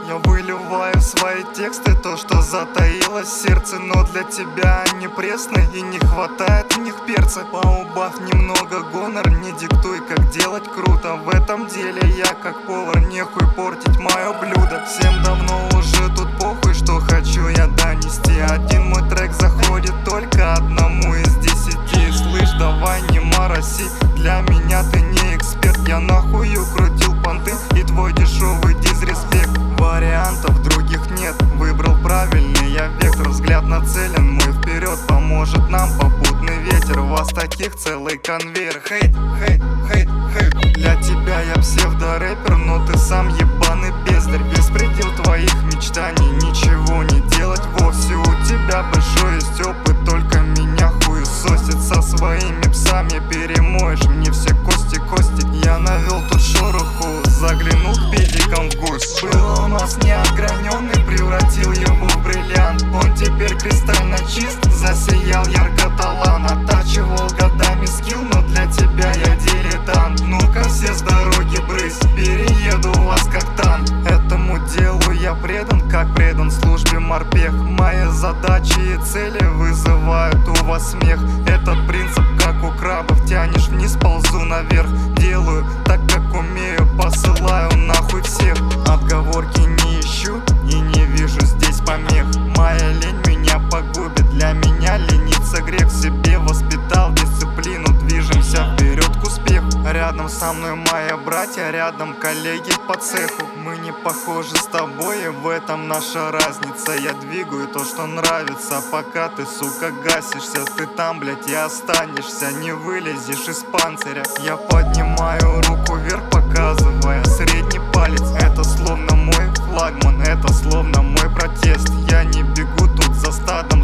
Я выливаю свои тексты, то, что затаилось в сердце. Но для тебя они пресны и не хватает в них перца. Поубавь немного гонор, не диктуй, как делать круто. В этом деле я как повар, нехуй портить мое блюдо. Всем давно уже тут похуй, что хочу я донести. Один мой трек заходит только одному из 10. Слышь, давай не мороси, для меня ты не эксперт. Я нахую крутил понты и твой дешевый дизреспект. Вариантов других нет, выбрал правильный я вектор. Взгляд нацелен мой вперед, поможет нам попутный ветер. У вас таких целый конвейер. Хейт, хейт, хейт, хейт. Для тебя я псевдорэпер, но ты сам ебаный бездарь. Беспредел твоих мечтаний, ничего не делать вовсе. У тебя большой есть опыт, только меня хуесосит. Со своими псами перемоешь мне все кости. Я навел тут шороху, заглянул к педикам в гусь. Был у нас неограненный, превратил его в бриллиант. Он теперь кристально чист, засиял ярко талант. Оттачивал годами скилл, но для тебя я дилетант. Ну-ка все с дороги брысь, перееду вас как танк. Этому делу я предан, как предан службе морпех. Мои задачи и цели вызывают у вас смех. Этот принцип как у крабов, тянешь вниз, ползу наверх. Делаю так, как умею, посылаю нахуй всех. Отговорки не ищу и не вижу здесь помех. Моя лень меня погубит, для меня лениться грех. В себе воспитал дисциплину, движемся вперед к успеху. Рядом со мной мои братья, рядом коллеги по цеху. Мы не похожи с тобой, и в этом наша разница. Я двигаю то, что нравится, пока ты, сука, гасишься. Ты там, блять, и останешься, не вылезешь из панциря. Я поднимаю руку вверх, показывая средний палец. Это словно мой флагман, это словно мой протест. Я не бегу тут за стадом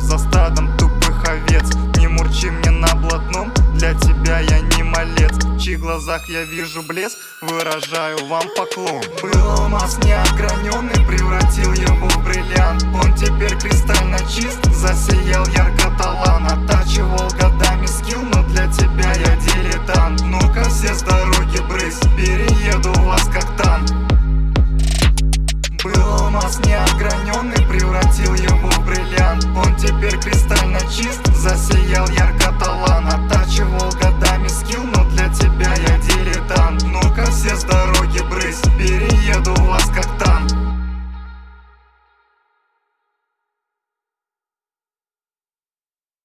тупых овец. Не мурчи мне на блатном, для тебя я не малец. В чьих глазах я вижу блеск, выражаю вам поклон. Был у нас неограненный, превратил его в бриллиант. Он теперь кристально чист, засиял ярко талант. Оттачивал годами скилл, но для тебя я дилетант. Ну-ка все с дороги брысь, перееду вас как танк. Был у нас неограненный, превратил его в бриллиант. Он теперь кристально чист, засиял ярко